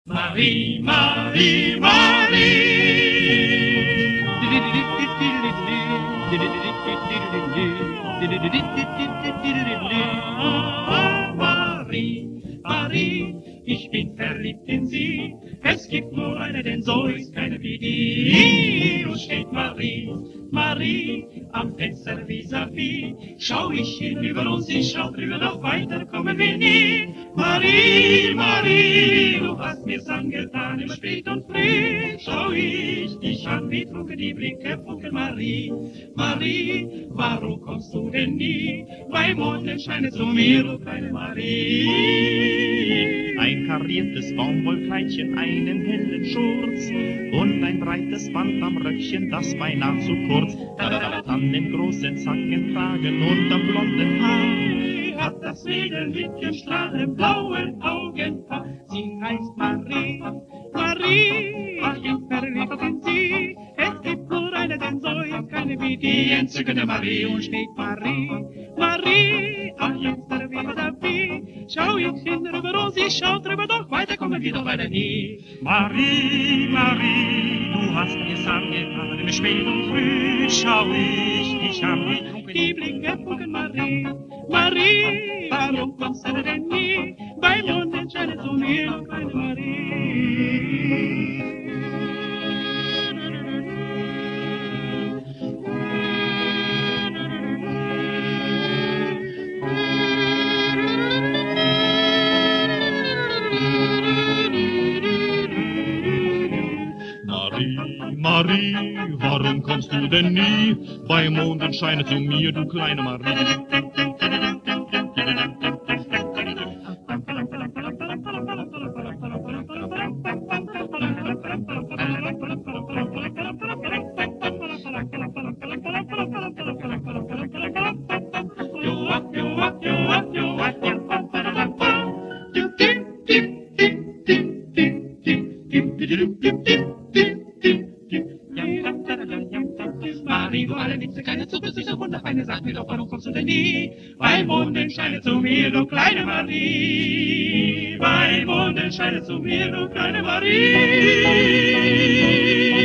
Marie, Marie, Marie, Marie, ich bin verliebt in Sie. Es gibt nur eine, denn so ist keine wie die. Wo steht Marie, Marie, am Fenster vis-à-vis. Schau ich hinüber und sie schaut drüber, doch weiter kommen wir nie. Marie, Marie, du hast mir's angetan, immer spät und früh. Schau ich dich an, wie trunken die Blicke funkeln. Marie, Marie, warum kommst du denn nie? Beim Mondenschein zu mir, du kleine Marie. Ein kariertes Baumwollkleidchen, einen hellen Schurz und ein breites Band am Röckchen, das beinahe zu kurz. An dem großen Zackenkragen unterm blonden Haar Hat das Mädel mit dem strahlenblauen Augenpaar. Sie heißt Marie, Marie, ich bin verliebt in sie. Es gibt nur eine, denn so ist keine wie die entzückende Marie. Und steht Marie, Marie, am Fenster vis-à-vis. Schau ich hinüber und sie schaut drüber, doch weiter kommen wir doch leider nie. Marie, Marie, du hast mir's angetan, im spät und früh schau ich dich an, wie trunken Die Blicke funkeln. Marie, Marie, warum kommst du denn nie? Beim Mondenschein zu mir, du kleine Marie. Marie, warum kommst du denn nie beim Mondenschein zu mir, du kleine Marie? Marie, du alle Witze, keine Zuppe, süße Wunderfeine, sag mir doch, warum kommst du denn nie? Beim Mondenschein zu mir, du kleine Marie. Beim Mondenschein zu mir, du kleine Marie.